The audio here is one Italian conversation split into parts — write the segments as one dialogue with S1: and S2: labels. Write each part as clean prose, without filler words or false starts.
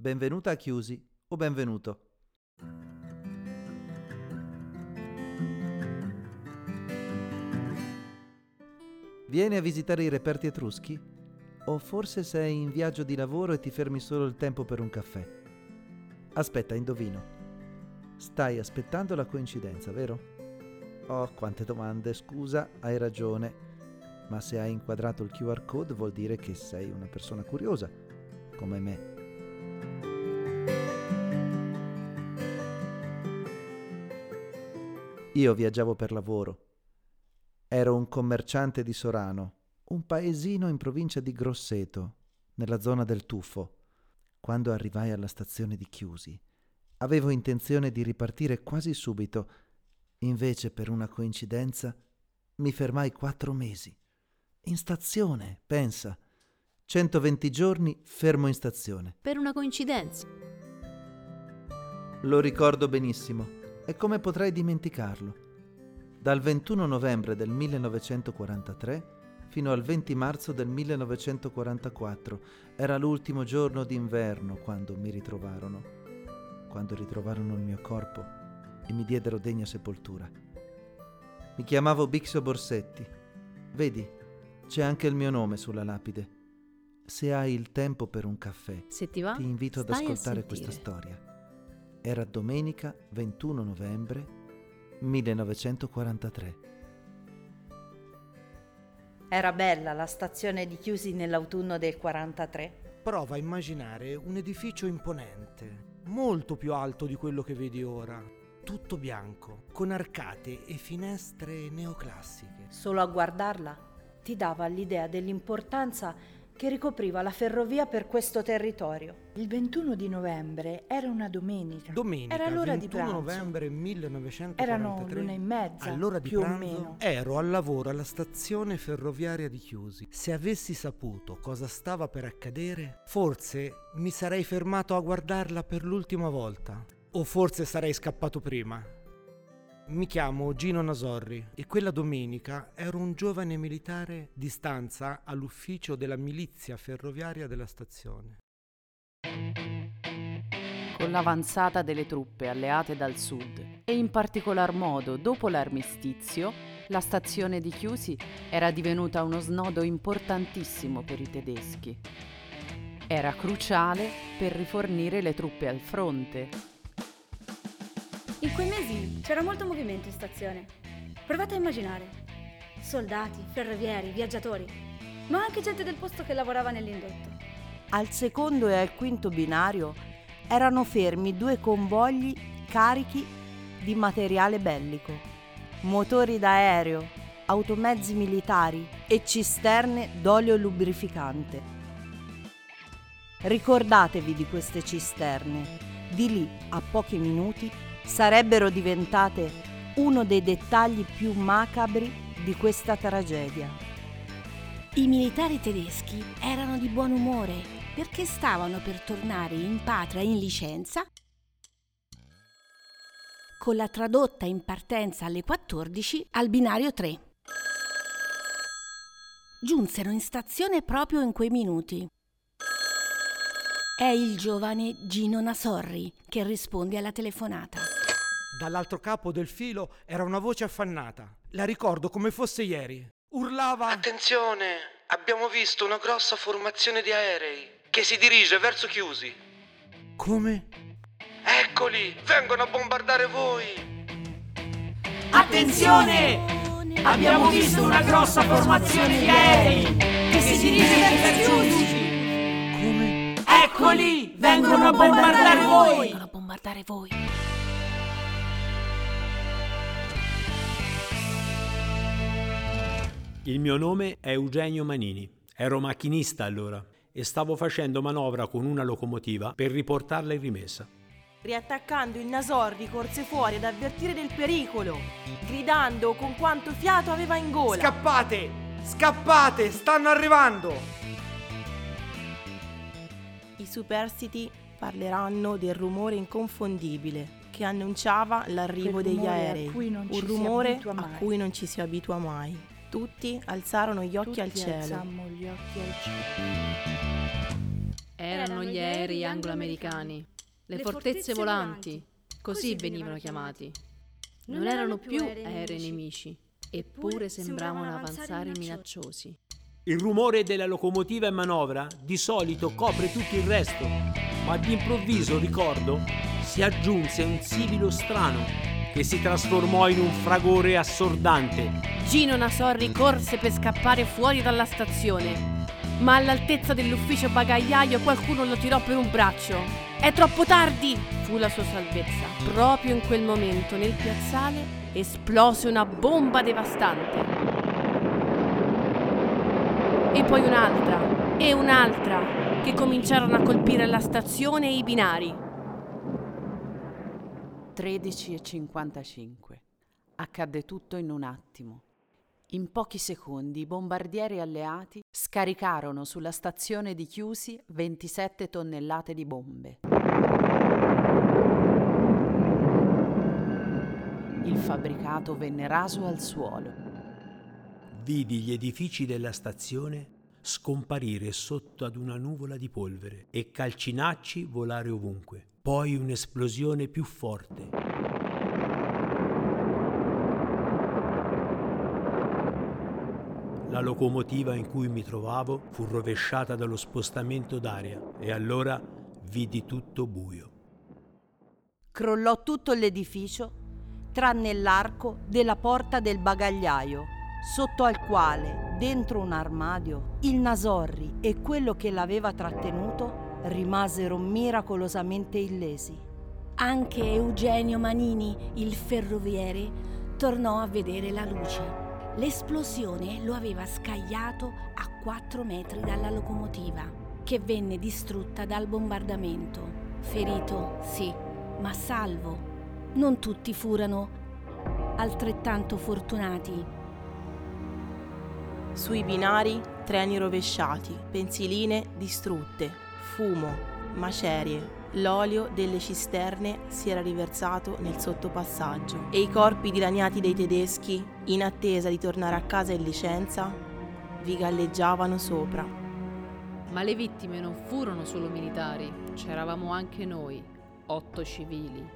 S1: Benvenuta a Chiusi o benvenuto. Vieni a visitare i reperti etruschi? O forse sei in viaggio di lavoro e ti fermi solo il tempo per un caffè? Aspetta, indovino. Stai aspettando la coincidenza, vero? Oh, quante domande, scusa, hai ragione. Ma se hai inquadrato il QR code vuol dire che sei una persona curiosa, come me. Io viaggiavo per lavoro. Ero un commerciante di Sorano, un paesino in provincia di Grosseto, nella zona del Tufo. Quando arrivai alla stazione di Chiusi, avevo intenzione di ripartire quasi subito. Invece, per una coincidenza, mi fermai 4 mesi. In stazione, pensa. 120 giorni fermo in stazione.
S2: Per una coincidenza.
S1: Lo ricordo benissimo. E come potrei dimenticarlo? Dal 21 novembre del 1943 fino al 20 marzo del 1944 era l'ultimo giorno d'inverno quando mi ritrovarono. Quando ritrovarono il mio corpo e mi diedero degna sepoltura. Mi chiamavo Bixio Borsetti. Vedi, c'è anche il mio nome sulla lapide. Se hai il tempo per un caffè,
S2: Se ti va,
S1: ti invito ad
S2: stai a
S1: ascoltare questa
S2: sentire.
S1: storia. Era domenica 21 novembre 1943.
S3: Era bella la stazione di Chiusi nell'autunno del 43.
S4: Prova a immaginare un edificio imponente, molto più alto di quello che vedi ora, tutto bianco, con arcate e finestre neoclassiche.
S3: Solo a guardarla ti dava l'idea dell'importanza che ricopriva la ferrovia per questo territorio. Il 21 di novembre era una domenica. Era l'ora di
S4: 21
S3: pranzo.
S4: novembre 1943.
S3: Erano l'1:30,
S4: all'ora di
S3: più o
S4: pranzo,
S3: meno.
S4: ero al lavoro alla stazione ferroviaria di Chiusi. Se avessi saputo cosa stava per accadere, forse mi sarei fermato a guardarla per l'ultima volta. O forse sarei scappato prima. Mi chiamo Gino Nasorri e quella domenica ero un giovane militare di stanza all'ufficio della milizia ferroviaria della stazione.
S5: Con l'avanzata delle truppe alleate dal sud e in particolar modo dopo l'armistizio, la stazione di Chiusi era divenuta uno snodo importantissimo per i tedeschi. Era cruciale per rifornire le truppe al fronte.
S6: In quei mesi c'era molto movimento in stazione. Provate a immaginare. Soldati, ferrovieri, viaggiatori, ma anche gente del posto che lavorava nell'indotto.
S7: Al secondo e al quinto binario erano fermi 2 convogli carichi di materiale bellico, motori d'aereo, automezzi militari e cisterne d'olio lubrificante. Ricordatevi di queste cisterne. Di lì a pochi minuti sarebbero diventate uno dei dettagli più macabri di questa tragedia.
S6: I militari tedeschi erano di buon umore perché stavano per tornare in patria in licenza con la tradotta in partenza alle 14 al binario 3. Giunsero in stazione proprio in quei minuti. È il giovane Gino Nasorri che risponde alla telefonata.
S4: Dall'altro capo del filo era una voce affannata. La ricordo come fosse ieri. Urlava:
S8: Attenzione, abbiamo visto una grossa formazione di aerei che si dirige verso Chiusi.
S4: Come?
S8: Eccoli, vengono a bombardare voi.
S9: Attenzione! Abbiamo visto una grossa formazione di aerei che si dirige verso Chiusi.
S4: Come?
S9: Eccoli! Vengono a bombardare voi!
S6: Vengono a bombardare voi.
S10: Il mio nome è Eugenio Manini. Ero macchinista allora e stavo facendo manovra con una locomotiva per riportarla in rimessa.
S11: Riattaccando il Nasorri corse fuori ad avvertire del pericolo, gridando con quanto fiato aveva in gola.
S4: Scappate! Scappate! Stanno arrivando!
S11: I superstiti parleranno del rumore inconfondibile che annunciava l'arrivo degli aerei, un rumore a cui non ci si abitua mai. Tutti alzarono gli occhi al cielo.
S2: Erano gli aerei anglo-americani, le fortezze volanti, così venivano chiamati. Non erano più aerei nemici, eppure sembravano avanzare minacciosi.
S10: Il rumore della locomotiva in manovra di solito copre tutto il resto, ma d'improvviso, ricordo, si aggiunse un sibilo strano che si trasformò in un fragore assordante.
S12: Gino Nasorri corse per scappare fuori dalla stazione, ma all'altezza dell'ufficio bagagliaio qualcuno lo tirò per un braccio. «È troppo tardi!» fu la sua salvezza. Proprio in quel momento nel piazzale esplose una bomba devastante. E poi un'altra, e un'altra, che cominciarono a colpire la stazione e i binari.
S5: 13:55. Accadde tutto in un attimo. In pochi secondi i bombardieri alleati scaricarono sulla stazione di Chiusi 27 tonnellate di bombe. Il fabbricato venne raso al suolo.
S10: Vidi gli edifici della stazione scomparire sotto ad una nuvola di polvere e calcinacci volare ovunque. Poi un'esplosione più forte. La locomotiva in cui mi trovavo fu rovesciata dallo spostamento d'aria e allora vidi tutto buio.
S7: Crollò tutto l'edificio, tranne l'arco della porta del bagagliaio, sotto al quale, dentro un armadio, il Nasorri e quello che l'aveva trattenuto rimasero miracolosamente illesi.
S6: Anche Eugenio Manini, il ferroviere, tornò a vedere la luce. L'esplosione lo aveva scagliato a 4 metri dalla locomotiva, che venne distrutta dal bombardamento. Ferito, sì, ma salvo. Non tutti furono altrettanto fortunati.
S11: Sui binari, treni rovesciati, pensiline distrutte, fumo, macerie. L'olio delle cisterne si era riversato nel sottopassaggio e i corpi dilaniati dei tedeschi, in attesa di tornare a casa in licenza, vi galleggiavano sopra.
S2: Ma le vittime non furono solo militari, c'eravamo anche noi, 8 civili.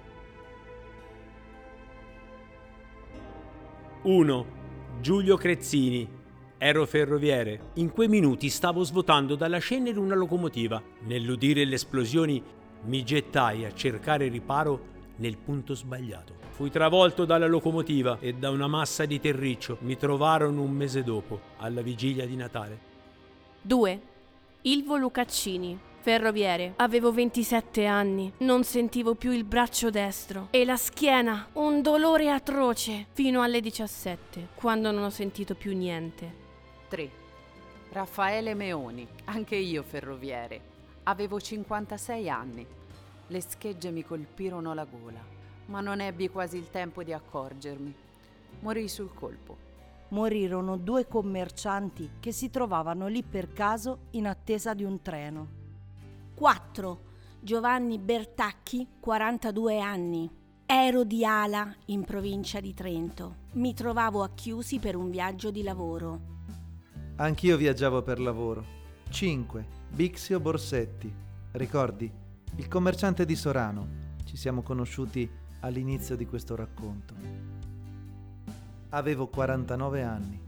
S10: 1. Giulio Crezzini. Ero ferroviere. In quei minuti stavo svuotando dalla Schenner una locomotiva. Nell'udire le esplosioni mi gettai a cercare riparo nel punto sbagliato. Fui travolto dalla locomotiva e da una massa di terriccio. Mi trovarono un mese dopo, alla vigilia di Natale.
S12: 2. Ilvo Lucaccini, ferroviere. Avevo 27 anni, non sentivo più il braccio destro e la schiena, un dolore atroce, fino alle 17, quando non ho sentito più niente.
S5: 3. Raffaele Meoni, anche io ferroviere. Avevo 56 anni. Le schegge mi colpirono la gola, ma non ebbi quasi il tempo di accorgermi. Morii sul colpo.
S7: Morirono 2 commercianti che si trovavano lì per caso in attesa di un treno.
S6: 4. Giovanni Bertacchi, 42 anni. Ero di Ala, in provincia di Trento. Mi trovavo a Chiusi per un viaggio di lavoro.
S1: Anch'io viaggiavo per lavoro. 5. Bixio Borsetti. Ricordi? Il commerciante di Sorano. Ci siamo conosciuti all'inizio di questo racconto. Avevo 49 anni.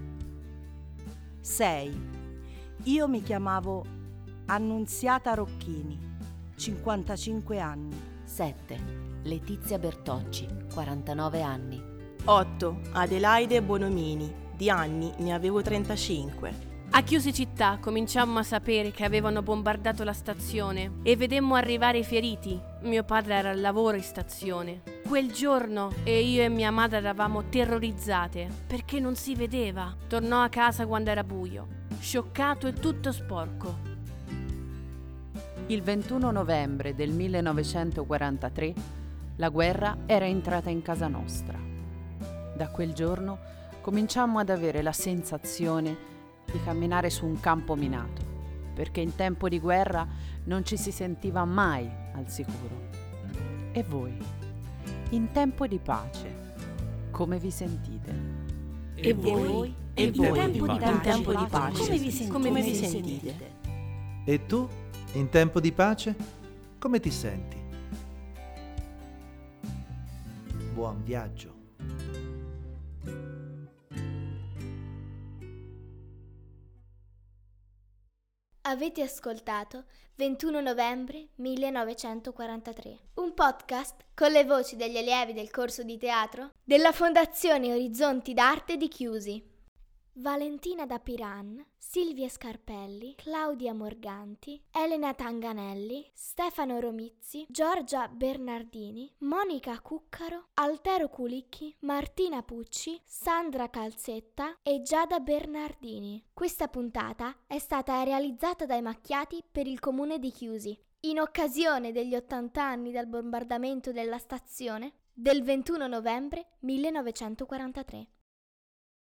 S7: 6. Io mi chiamavo Annunziata Rocchini, 55 anni.
S13: 7. Letizia Bertocci, 49 anni.
S11: 8. Adelaide Bonomini, di anni ne avevo 35.
S12: A Chiusi città cominciammo a sapere che avevano bombardato la stazione e vedemmo arrivare i feriti. Mio padre era al lavoro in stazione. Quel giorno io e mia madre eravamo terrorizzate perché non si vedeva. Tornò a casa quando era buio, scioccato e tutto sporco.
S5: Il 21 novembre del 1943 la guerra era entrata in casa nostra. Da quel giorno cominciammo ad avere la sensazione di camminare su un campo minato, perché in tempo di guerra non ci si sentiva mai al sicuro. E voi, in tempo di pace, come vi sentite?
S11: E voi? E voi? In tempo di pace, come vi sentite?
S1: E tu? In tempo di pace, come ti senti? Buon viaggio.
S14: Avete ascoltato 21 novembre 1943, un podcast con le voci degli allievi del corso di teatro della Fondazione Orizzonti d'Arte di Chiusi. Valentina da Piran, Silvia Scarpelli, Claudia Morganti, Elena Tanganelli, Stefano Romizzi, Giorgia Bernardini, Monica Cuccaro, Altero Culicchi, Martina Pucci, Sandra Calzetta e Giada Bernardini. Questa puntata è stata realizzata dai Macchiati per il comune di Chiusi, in occasione degli 80 anni dal bombardamento della stazione del 21 novembre 1943.